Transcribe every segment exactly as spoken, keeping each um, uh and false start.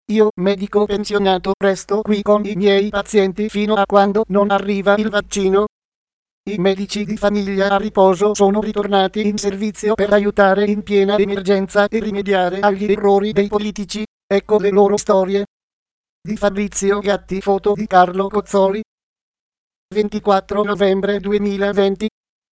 Io, medico pensionato, resto qui con i miei pazienti fino a quando non arriva il vaccino. I medici di famiglia a riposo sono ritornati in servizio per aiutare in piena emergenza e rimediare agli errori dei politici. Ecco le loro storie. Di Fabrizio Gatti, foto di Carlo Cozzoli. ventiquattro novembre duemilaventi.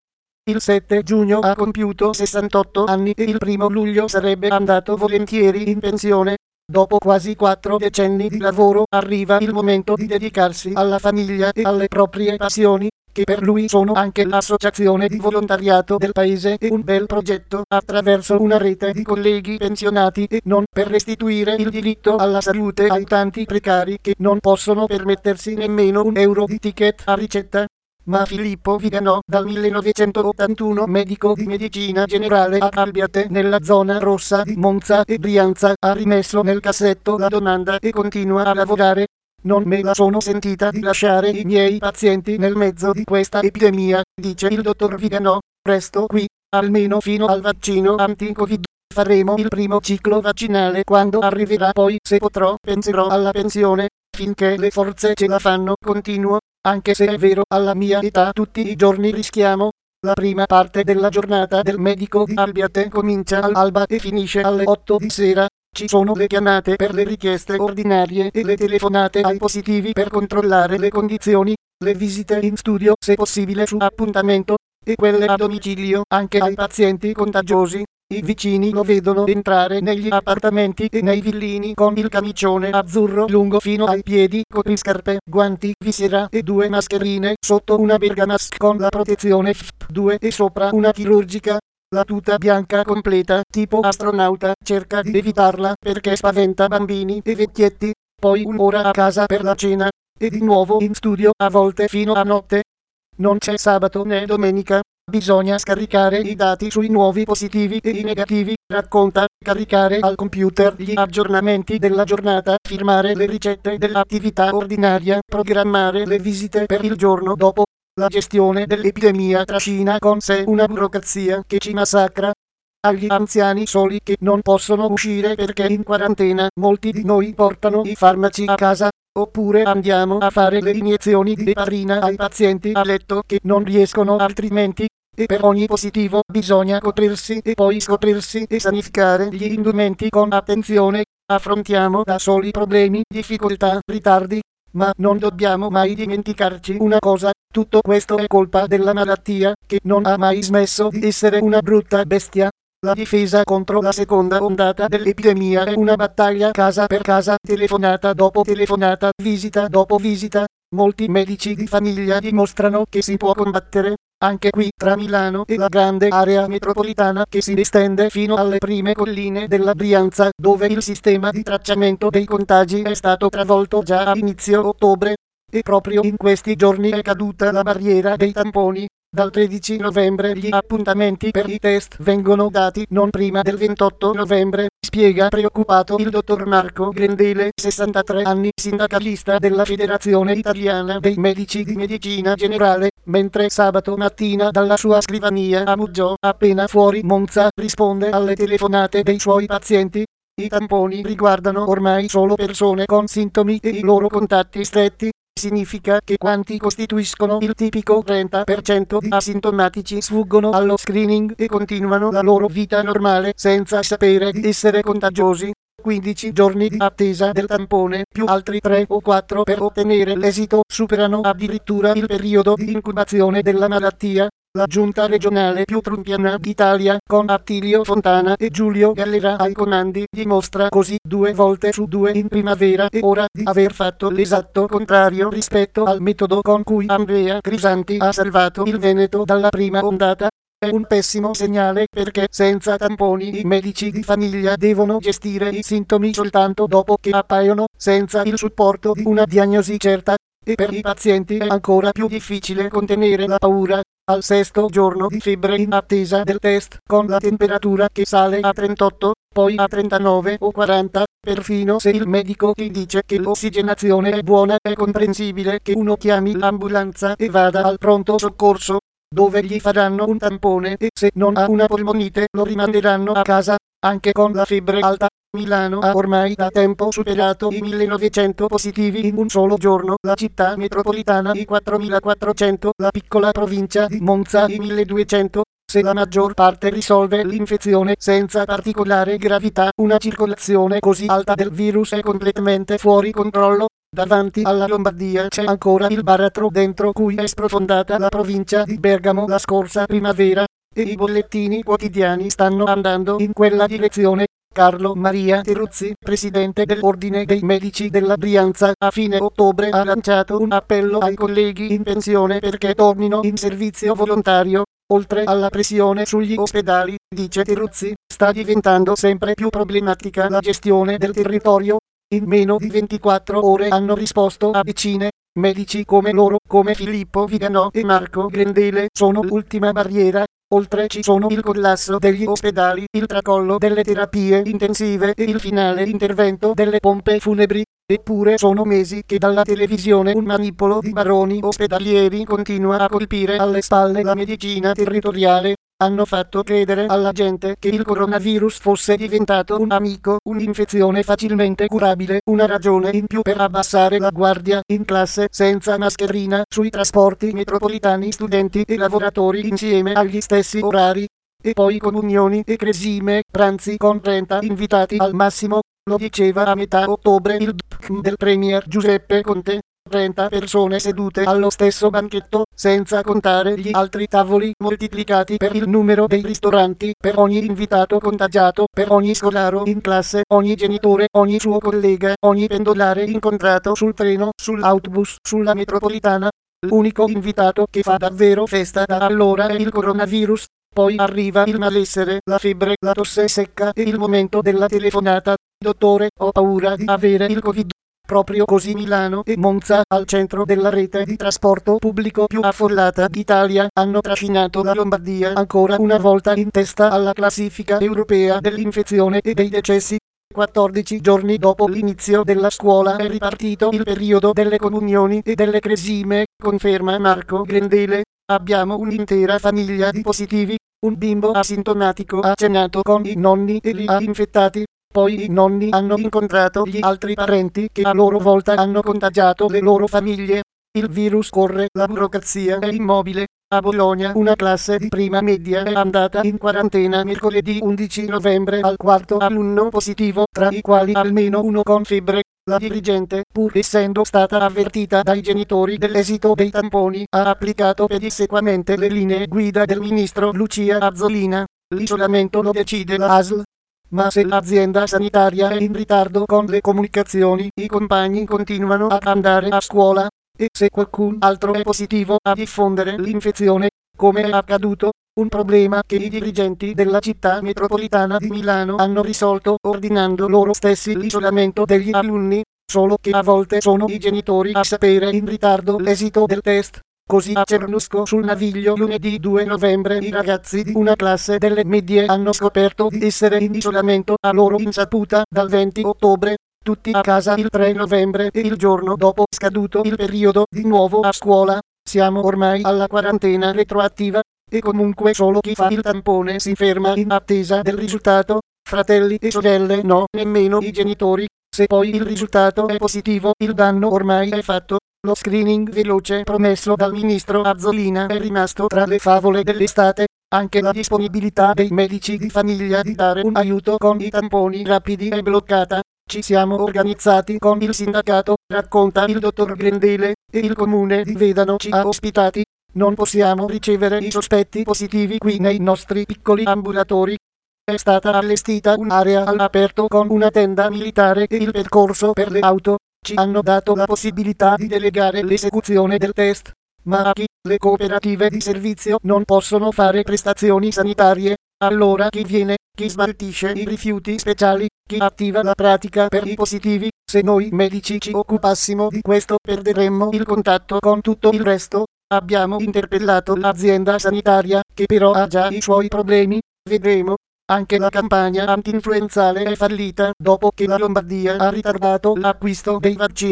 Il sette giugno ha compiuto sessantotto anni e il primo luglio sarebbe andato volentieri in pensione. Dopo quasi quattro decenni di lavoro arriva il momento di dedicarsi alla famiglia e alle proprie passioni, che per lui sono anche l'associazione di volontariato del paese e un bel progetto attraverso una rete di colleghi pensionati e non, per restituire il diritto alla salute ai tanti precari che non possono permettersi nemmeno un euro di ticket a ricetta. Ma Filippo Viganò, dal millenovecentottantuno medico di medicina generale a Albiate nella zona rossa di Monza e Brianza, ha rimesso nel cassetto la domanda e continua a lavorare. Non me la sono sentita di lasciare i miei pazienti nel mezzo di questa epidemia, dice il dottor Viganò. Resto qui, almeno fino al vaccino anti-Covid. Faremo il primo ciclo vaccinale quando arriverà, poi se potrò penserò alla pensione. Finché le forze ce la fanno continuo. Anche se è vero, alla mia età tutti i giorni rischiamo. La prima parte della giornata del medico di Albiate comincia all'alba e finisce alle otto di sera. Ci sono le chiamate per le richieste ordinarie e le telefonate ai positivi per controllare le condizioni, le visite in studio se possibile su appuntamento, e quelle a domicilio anche ai pazienti contagiosi. I vicini lo vedono entrare negli appartamenti e nei villini con il camicione azzurro lungo fino ai piedi, copriscarpe, guanti, visera e due mascherine sotto una bergamask con la protezione F P due e sopra una chirurgica. La tuta bianca completa, tipo astronauta, cerca di evitarla perché spaventa bambini e vecchietti. Poi un'ora a casa per la cena, e di nuovo in studio, a volte fino a notte. Non c'è sabato né domenica. Bisogna scaricare i dati sui nuovi positivi e i negativi, racconta, caricare al computer gli aggiornamenti della giornata, firmare le ricette dell'attività ordinaria, programmare le visite per il giorno dopo. La gestione dell'epidemia trascina con sé una burocrazia che ci massacra. Agli anziani soli che non possono uscire perché in quarantena, molti di noi portano i farmaci a casa. Oppure andiamo a fare le iniezioni di eparina ai pazienti a letto che non riescono altrimenti. E per ogni positivo bisogna coprirsi e poi scoprirsi e sanificare gli indumenti con attenzione. Affrontiamo da soli problemi, difficoltà, ritardi. Ma non dobbiamo mai dimenticarci una cosa: tutto questo è colpa della malattia, che non ha mai smesso di essere una brutta bestia. La difesa contro la seconda ondata dell'epidemia è una battaglia casa per casa, telefonata dopo telefonata, visita dopo visita. Molti medici di famiglia dimostrano che si può combattere, anche qui tra Milano e la grande area metropolitana che si estende fino alle prime colline della Brianza, dove il sistema di tracciamento dei contagi è stato travolto già a inizio ottobre. E proprio in questi giorni è caduta la barriera dei tamponi. Dal tredici novembre gli appuntamenti per i test vengono dati non prima del ventotto novembre, spiega preoccupato il dottor Marco Grendele, sessantatré anni, sindacalista della Federazione Italiana dei Medici di Medicina Generale, mentre sabato mattina dalla sua scrivania a Muggio, appena fuori Monza, risponde alle telefonate dei suoi pazienti. I tamponi riguardano ormai solo persone con sintomi e i loro contatti stretti. Significa che quanti costituiscono il tipico trenta per cento di asintomatici sfuggono allo screening e continuano la loro vita normale senza sapere di essere contagiosi. quindici giorni di attesa del tampone più altri tre o quattro per ottenere l'esito superano addirittura il periodo di incubazione della malattia. La giunta regionale più trumpiana d'Italia, con Attilio Fontana e Giulio Gallera ai comandi, dimostra così due volte su due in primavera e ora di aver fatto l'esatto contrario rispetto al metodo con cui Andrea Crisanti ha salvato il Veneto dalla prima ondata. È un pessimo segnale perché senza tamponi i medici di famiglia devono gestire i sintomi soltanto dopo che appaiono, senza il supporto di una diagnosi certa. E per i pazienti è ancora più difficile contenere la paura. Al sesto giorno di febbre in attesa del test, con la temperatura che sale a trentotto, poi a trentanove o quaranta, perfino se il medico ti dice che l'ossigenazione è buona, è comprensibile che uno chiami l'ambulanza e vada al pronto soccorso. dove gli faranno un tampone e se non ha una polmonite lo rimanderanno a casa, anche con la febbre alta. Milano ha ormai da tempo superato i millenovecento positivi in un solo giorno, la città metropolitana i quattromilaquattrocento, la piccola provincia di Monza i milleduecento. Se la maggior parte risolve l'infezione senza particolare gravità, una circolazione così alta del virus è completamente fuori controllo. Davanti alla Lombardia c'è ancora il baratro dentro cui è sprofondata la provincia di Bergamo la scorsa primavera, e i bollettini quotidiani stanno andando in quella direzione. Carlo Maria Teruzzi, presidente dell'Ordine dei Medici della Brianza, a fine ottobre ha lanciato un appello ai colleghi in pensione perché tornino in servizio volontario. Oltre alla pressione sugli ospedali, dice Teruzzi, sta diventando sempre più problematica la gestione del territorio. In meno di ventiquattro ore hanno risposto a decine. Medici come loro, come Filippo Viganò e Marco Grendele, sono l'ultima barriera. Oltre ci sono il collasso degli ospedali, il tracollo delle terapie intensive e il finale intervento delle pompe funebri. Eppure sono mesi che dalla televisione un manipolo di baroni ospedalieri continua a colpire alle spalle la medicina territoriale. Hanno fatto credere alla gente che il coronavirus fosse diventato un amico, un'infezione facilmente curabile, una ragione in più per abbassare la guardia in classe senza mascherina, sui trasporti metropolitani studenti e lavoratori insieme agli stessi orari. E poi comunioni e cresime, pranzi con trenta invitati al massimo. Lo diceva a metà ottobre il D P C M del Premier Giuseppe Conte. trenta persone sedute allo stesso banchetto, senza contare gli altri tavoli moltiplicati per il numero dei ristoranti, per ogni invitato contagiato, per ogni scolaro in classe, ogni genitore, ogni suo collega, ogni pendolare incontrato sul treno, sull'autobus, sulla metropolitana. L'unico invitato che fa davvero festa da allora è il coronavirus. Poi arriva il malessere, la febbre, la tosse secca e il momento della telefonata. Dottore, ho paura di avere il Covid. Proprio così Milano e Monza, al centro della rete di trasporto pubblico più affollata d'Italia, hanno trascinato la Lombardia ancora una volta in testa alla classifica europea dell'infezione e dei decessi. quattordici giorni dopo l'inizio della scuola è ripartito il periodo delle comunioni e delle cresime, conferma Marco Grendele. Abbiamo un'intera famiglia di positivi, un bimbo asintomatico ha cenato con i nonni e li ha infettati. Poi i nonni hanno incontrato gli altri parenti che a loro volta hanno contagiato le loro famiglie. Il virus corre, la burocrazia è immobile. A Bologna una classe di prima media è andata in quarantena mercoledì undici novembre al quarto alunno positivo, tra i quali almeno uno con febbre. La dirigente, pur essendo stata avvertita dai genitori dell'esito dei tamponi, ha applicato pedissequamente le linee guida del ministro Lucia Azzolina. L'isolamento lo decide la A S L. Ma se l'azienda sanitaria è in ritardo con le comunicazioni, i compagni continuano ad andare a scuola, e se qualcun altro è positivo a diffondere l'infezione, come è accaduto, un problema che i dirigenti della città metropolitana di Milano hanno risolto ordinando loro stessi l'isolamento degli alunni, solo che a volte sono i genitori a sapere in ritardo l'esito del test. Così a Cernusco sul Naviglio lunedì due novembre i ragazzi di una classe delle medie hanno scoperto di essere in isolamento a loro insaputa dal venti ottobre, tutti a casa il tre novembre e il giorno dopo scaduto il periodo di nuovo a scuola. Siamo ormai alla quarantena retroattiva, e comunque solo chi fa il tampone si ferma in attesa del risultato. Fratelli e sorelle no, nemmeno i genitori. Se poi il risultato è positivo, il danno ormai è fatto. Lo screening veloce promesso dal ministro Azzolina è rimasto tra le favole dell'estate. Anche la disponibilità dei medici di famiglia di dare un aiuto con i tamponi rapidi è bloccata. Ci siamo organizzati con il sindacato, racconta il dottor Grendele, e il comune di Vedano ci ha ospitati. Non possiamo ricevere i sospetti positivi qui nei nostri piccoli ambulatori. È stata allestita un'area all'aperto con una tenda militare e il percorso per le auto. Ci hanno dato la possibilità di delegare l'esecuzione del test, ma a chi? Le cooperative di servizio non possono fare prestazioni sanitarie. Allora chi viene? Chi smaltisce i rifiuti speciali? Chi attiva la pratica per i positivi? Se noi medici ci occupassimo di questo perderemmo il contatto con tutto il resto. Abbiamo interpellato l'azienda sanitaria, che però ha già i suoi problemi. Vedremo. Anche la campagna antinfluenzale è fallita dopo che la Lombardia ha ritardato l'acquisto dei vaccini.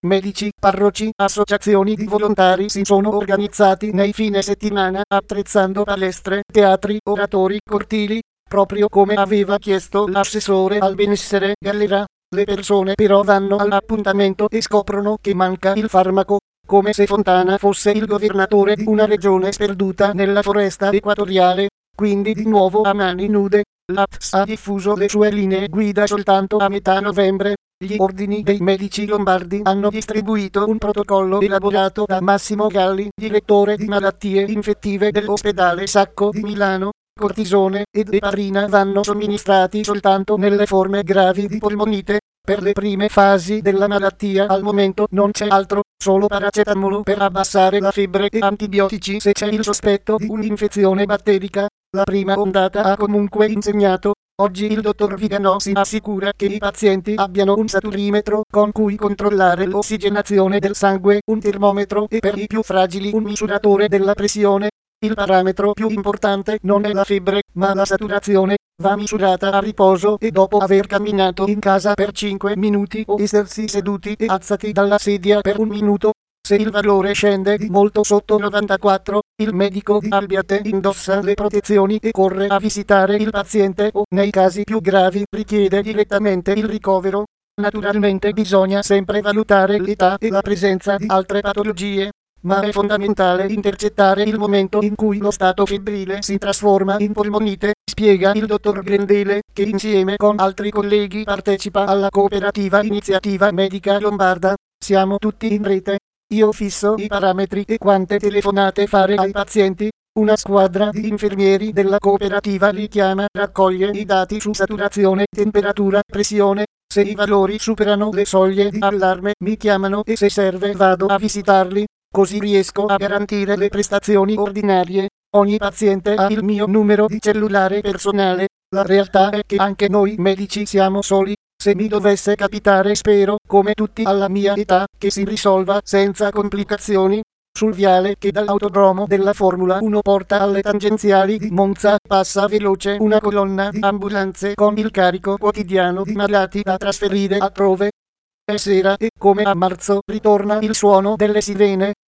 Medici, parroci, associazioni di volontari si sono organizzati nei fine settimana attrezzando palestre, teatri, oratori, cortili, proprio come aveva chiesto l'assessore al benessere Gallera. Le persone però vanno all'appuntamento e scoprono che manca il farmaco, come se Fontana fosse il governatore di una regione sperduta nella foresta equatoriale. Quindi di nuovo a mani nude, l'A P S ha diffuso le sue linee guida soltanto a metà novembre. Gli ordini dei medici lombardi hanno distribuito un protocollo elaborato da Massimo Galli, direttore di malattie infettive dell'ospedale Sacco di Milano. Cortisone ed eparina vanno somministrati soltanto nelle forme gravi di polmonite. Per le prime fasi della malattia al momento non c'è altro, solo paracetamolo per abbassare la febbre e antibiotici se c'è il sospetto di un'infezione batterica. La prima ondata ha comunque insegnato. Oggi il dottor Vigano si assicura che i pazienti abbiano un saturimetro con cui controllare l'ossigenazione del sangue, un termometro e per i più fragili un misuratore della pressione. Il parametro più importante non è la febbre, ma la saturazione. Va misurata a riposo e dopo aver camminato in casa per cinque minuti o essersi seduti e alzati dalla sedia per un minuto. Se il valore scende di molto sotto novantaquattro, il medico di Albiate indossa le protezioni e corre a visitare il paziente o, nei casi più gravi, richiede direttamente il ricovero. Naturalmente bisogna sempre valutare l'età e la presenza di altre patologie, ma è fondamentale intercettare il momento in cui lo stato febbrile si trasforma in polmonite, spiega il dottor Grendele, che insieme con altri colleghi partecipa alla cooperativa Iniziativa Medica Lombarda. Siamo tutti in rete. Io fisso i parametri e quante telefonate fare ai pazienti. Una squadra di infermieri della cooperativa li chiama, raccoglie i dati su saturazione, temperatura, pressione. Se i valori superano le soglie di allarme mi chiamano e se serve vado a visitarli. Così riesco a garantire le prestazioni ordinarie. Ogni paziente ha il mio numero di cellulare personale. La realtà è che anche noi medici siamo soli. Se mi dovesse capitare spero, come tutti alla mia età, che si risolva senza complicazioni. Sul viale che dall'autodromo della Formula uno porta alle tangenziali di Monza passa veloce una colonna di ambulanze con il carico quotidiano di malati da trasferire altrove. È sera e, come a marzo, ritorna il suono delle sirene.